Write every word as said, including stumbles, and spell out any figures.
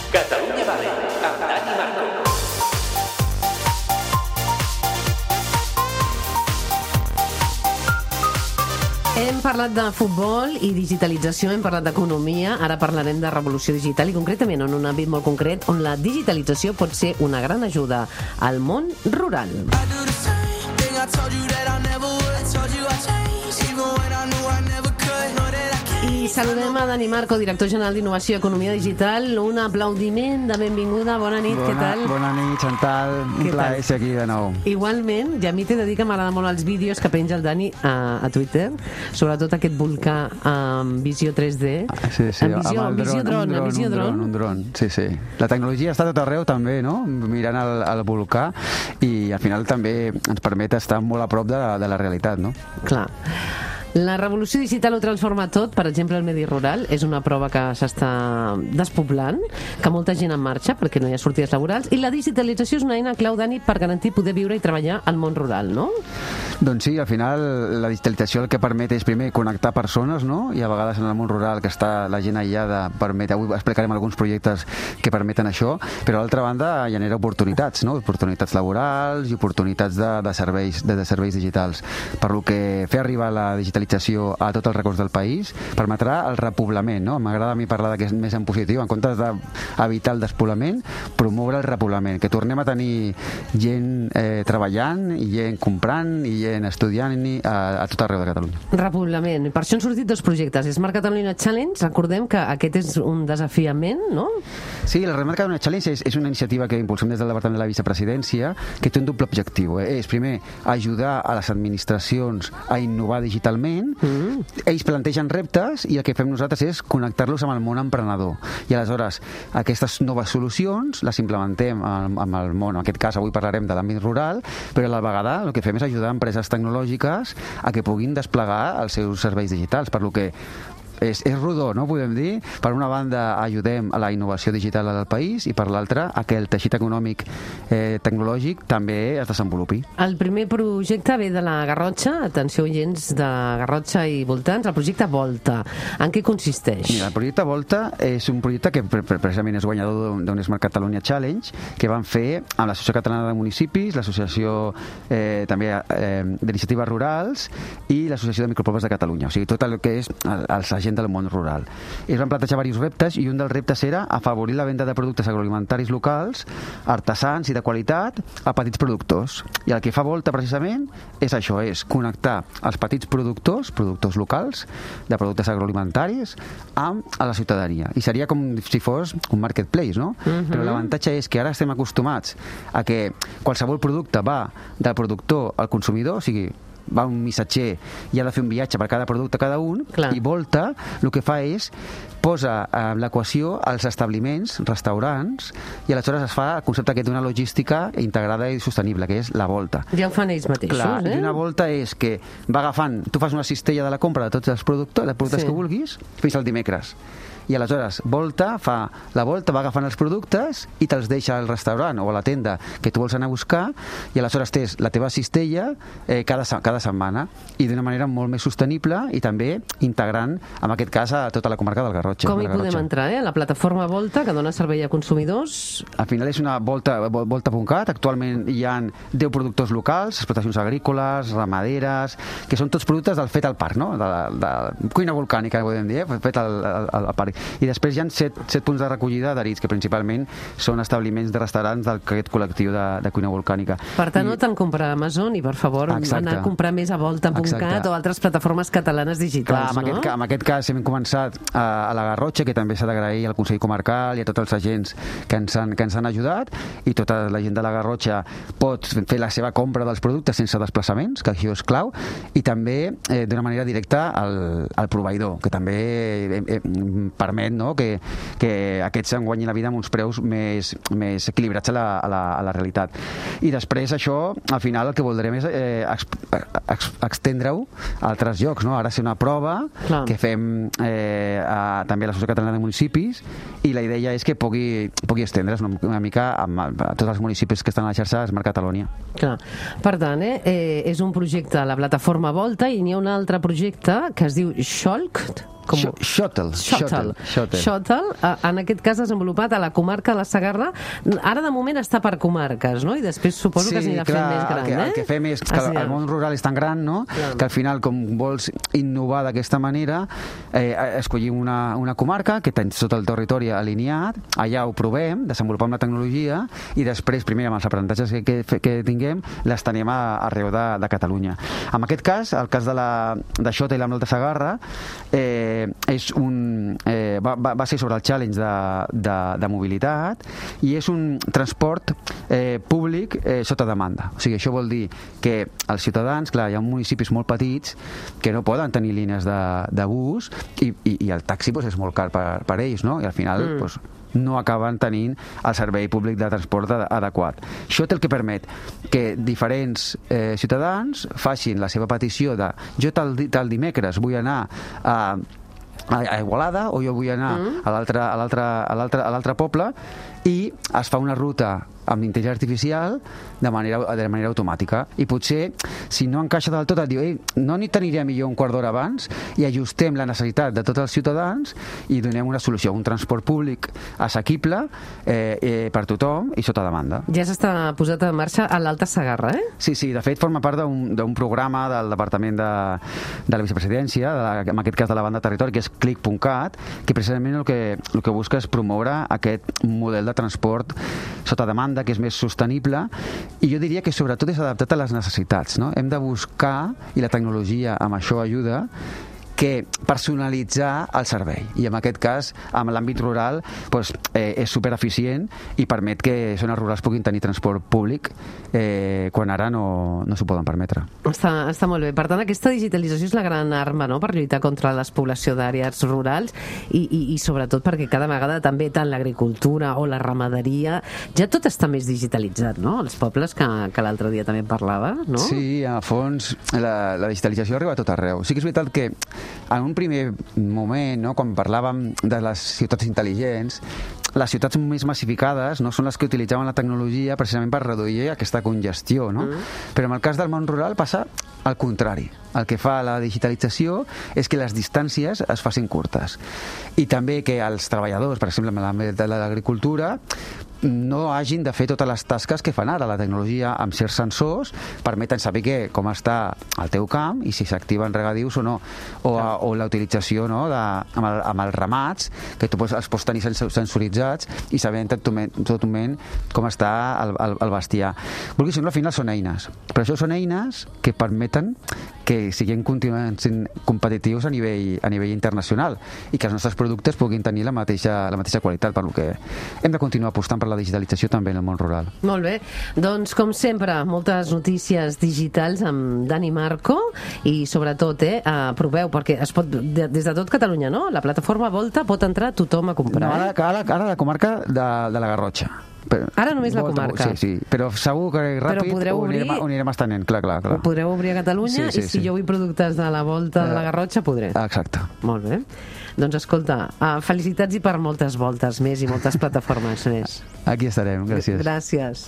Catalunya Vale, amb Dani Marco. Hem parlat de futbol i digitalització, hem parlat d'economia, ara parlarem de revolució digital i concretament en un àmbit molt concret on la digitalització pot ser una gran ajuda al món rural. I saludem a Dani Marco, director general d'Innovació i Economia Digital. Un aplaudiment de benvinguda. Bona nit, bona, què tal? Bona nit, Chantal. Un plaer ser aquí de nou. Igualment, i a mi t'he de dir que m'agrada molt els vídeos que penja el Dani a, a Twitter, sobretot aquest volcà amb visió tres D. Ah, sí, sí, amb visió, amb el visió dron, dron, un amb visió un dron. dron. Un dron, sí, sí. La tecnologia està tot arreu també, no? Mirant el, el volcà i al final també ens permet estar molt a prop de, de la realitat, no? Clar. La revolució digital ho transforma tot, per exemple el medi rural és una prova que s'està despoblant, que molta gent en marxa perquè no hi ha sortides laborals, i la digitalització és una eina clau, Dani, per garantir poder viure i treballar al món rural, no? Doncs sí, al final la digitalització el que permet és primer connectar persones, no? I a vegades en el món rural que està la gent aïllada permet, avui explicarem alguns projectes que permeten això, però a l'altra banda genera oportunitats, no? Oportunitats laborals i oportunitats de, de, serveis, de, de serveis digitals, per lo que fer arribar la digitalització a tots els racons del país permetrà el repoblament, no? M'agrada a mi parlar que és més en positiu, en comptes d'evitar el despoblament, promoure el repoblament, que tornem a tenir gent eh, treballant i gent comprant i gent estudiant a, a tot arreu de Catalunya. Repoblament. Per això han sortit dos projectes. Smart Catalunya Challenge, recordem que aquest és un desafiament, no? Sí, el Smart Catalunya Challenge és, és una iniciativa que impulsem des del Departament de la Vicepresidència que té un doble objectiu. Eh? És, primer, ajudar a les administracions a innovar digitalment. Mm. Ells plantegen reptes i el que fem nosaltres és connectar-los amb el món emprenedor. I aleshores, aquestes noves solucions les implementem amb el món. En aquest cas, avui parlarem de l'àmbit rural, però a la vegada el que fem és ajudar empreses tecnològiques a que puguin desplegar els seus serveis digitals, per lo que És, és rodó, no podem dir? Per una banda ajudem a la innovació digital del país i per l'altra a que el teixit econòmic eh, tecnològic també es desenvolupi. El primer projecte ve de la Garrotxa, atenció oients de Garrotxa i voltants, el projecte Volta. En què consisteix? Mira, el projecte Volta és un projecte que precisament és guanyador d'un Smart Catalunya Challenge que van fer amb l'Associació Catalana de Municipis, l'Associació eh, també eh, d'Iniciatives Rurals i l'Associació de Micropobles de Catalunya. O sigui, tot el que és el, els agents del món rural. I es van plantejar diversos reptes i un dels reptes era afavorir la venda de productes agroalimentaris locals, artesans i de qualitat a petits productors. I el que fa Volta precisament és això, és connectar els petits productors, productors locals, de productes agroalimentaris, amb a la ciutadania. I seria com si fos un marketplace, no? Uh-huh. Però l'avantatge és que ara estem acostumats a que qualsevol producte va del productor al consumidor, o sigui, va un missatger i ha de fer un viatge per cada producte cada un. Clar. I Volta el que fa és posa en l'equació els establiments, restaurants, i aleshores es fa el concepte aquest d'una logística integrada i sostenible, que és la Volta. Ja ho fan ells mateixos, Clar, eh? I una Volta és que va agafant, tu fas una cistella de la compra de tots els productes, de productes sí. que vulguis, fins al dimecres. I aleshores Volta fa la volta, va agafant els productes i te'ls deixa al restaurant o a la tenda que tu vols anar a buscar, i aleshores tens la teva cistella eh, cada, cada setmana, i d'una manera molt més sostenible i també integrant, en aquest cas, a tota la comarca del Garrotxa. Com hi podem entrar, eh? La plataforma Volta, que dona servei a consumidors? Al final és una Volta, volta punt cat. Actualment hi ha deu productors locals, explotacions agrícoles, ramaderes, que són tots productes del fet al parc, no? De, de, de cuina volcànica, podem dir, eh? Fet al, al, al parc. I després hi ha set, set punts de recollida adherits, que principalment són establiments de restaurants d'aquest col·lectiu de, de cuina volcànica. Per tant, I... no tant comprar a Amazon i, per favor, Exacte. anar a comprar més a volta punt cat o altres plataformes catalanes digitals, Clar, en no? Aquest, en aquest cas hem començat a, a la Garrotxa, que també s'ha d'agrair al Consell Comarcal i a tots els agents que ens, han, que ens han ajudat, i tota la gent de la Garrotxa pot fer la seva compra dels productes sense desplaçaments, que això és clau, i també eh, d'una manera directa al, al proveïdor, que també eh, eh, permet, no? que, que aquests en guanyin la vida amb uns preus més, més equilibrats a la, a, la, a la realitat. I després això, al final el que voldrem és eh, ex, ex, extendre-ho a altres llocs, no? Ara ser una prova Clar. que fem eh, a, també a l'Associació Catalana de Municipis, i la idea és que pugui, pugui estendre's una, una mica a, a tots els municipis que estan a la xarxa Smart Catalunya. Clar. Per tant, eh, eh, és un projecte a la plataforma Volta, i n'hi ha un altre projecte que es diu Xolc. Com... Shuttle. Shuttle. Shuttle. Shuttle, en aquest cas desenvolupat a la comarca de la Segarra. Ara de moment està per comarques, no? I després suposo sí, que s'anirà fent més gran, el que, eh? el que fem és que ah, sí, el món rural és tan gran, no? Clar. Que al final, com vols innovar d'aquesta manera, eh, escollim una, una comarca que tens tot el territori alineat, allà ho provem, desenvolupem la tecnologia i després, primer amb els aprenentatges que, que, que tinguem, les tenim a, arreu de, de Catalunya. En aquest cas, el cas de, la, de Shuttle amb l'Alta Segarra, eh, és un, eh, va, va ser sobre el challenge de, de, de mobilitat i és un transport eh, públic eh, sota demanda. O sigui, això vol dir que els ciutadans, clar, hi ha municipis molt petits que no poden tenir línies de, de bus i, i, i el taxi pues, és molt car per, per ells, no? I al final mm. pues, no acaben tenint el servei públic de transport adequat. Això té el que permet que diferents eh, ciutadans facin la seva petició de jo tal, tal dimecres vull anar a a Igualada o jo vull anar mm. a l'altre a l'altre a l'altre a l'altre poble i es fa una ruta amb intel·ligència artificial de manera, de manera automàtica. I potser, si no encaixa del tot, et diu, ei, no n'hi t'aniria millor un quart d'hora abans i ajustem la necessitat de tots els ciutadans i donem una solució, un transport públic assequible eh, eh, per tothom i sota demanda. Ja s'està posat en marxa a l'Alta Segarra, eh? Sí, sí, de fet forma part d'un programa del Departament de, de la Vicepresidència, de la, en aquest cas de la banda territori, que és clic punt cat, que precisament el que, el que busca és promoure aquest model de transport sota demanda, que és més sostenible, i jo diria que sobretot és adaptat a les necessitats, no? Hem de buscar, i la tecnologia amb això ajuda, que personalitzar el servei. I en aquest cas, amb l'àmbit rural, doncs, eh, és supereficient i permet que zones rurals puguin tenir transport públic eh, quan ara no, no s'ho poden permetre. Està, està molt bé. Per tant, aquesta digitalització és la gran arma, no?, per lluitar contra la despoblació d'àrees rurals i, i, i sobretot perquè cada vegada també tant l'agricultura o la ramaderia ja tot està més digitalitzat, no? Els pobles que, que l'altre dia també parlava, no? Sí, a fons la, la digitalització arriba a tot arreu. Sí que és veritat que en un primer moment, no, quan parlàvem de les ciutats intel·ligents, les ciutats més massificades no són les que utilitzaven la tecnologia precisament per reduir aquesta congestió, no? Mm. Però en el cas del món rural passa al contrari. El que fa la digitalització és que les distàncies es facin curtes. I també que els treballadors, per exemple, en l'àmbit de l'agricultura, no hagin de fer totes les tasques que fan ara. La tecnologia amb certs sensors permeten saber que, com està el teu camp i si s'activen regadius o no, o, a, o la utilització, no, de, amb, el, amb els ramats, que tu pots, els pots tenir sensoritzats i saber en tot moment, tot moment com està el, el, el bestiar. Vulgui ser, al final són eines, però això són eines que permeten que siguin continuant sent competitius a nivell, a nivell internacional i que els nostres productes puguin tenir la mateixa, la mateixa qualitat, per lo que hem de continuar apostant per la digitalització també en el món rural. Molt bé. Doncs, com sempre, moltes notícies digitals amb Dani Marco i, sobretot, eh, proveu, perquè es pot, de, des de tot Catalunya, no? La plataforma Volta pot entrar tothom a comprar. No, ara, ara, ara la comarca de, de la Garrotxa. Però, ara només la comarca. Sí, sí, però segur que ràpid ho anirem, ho anirem estenent, clar, clar, clar. Ho podreu obrir a Catalunya sí, sí, i si sí. jo vull productes de la Volta de la Garrotxa, podré. Exacte. Molt bé. Doncs escolta, uh, felicitats i per moltes voltes més i moltes plataformes més. Aquí estarem, gràcies. Gràcies.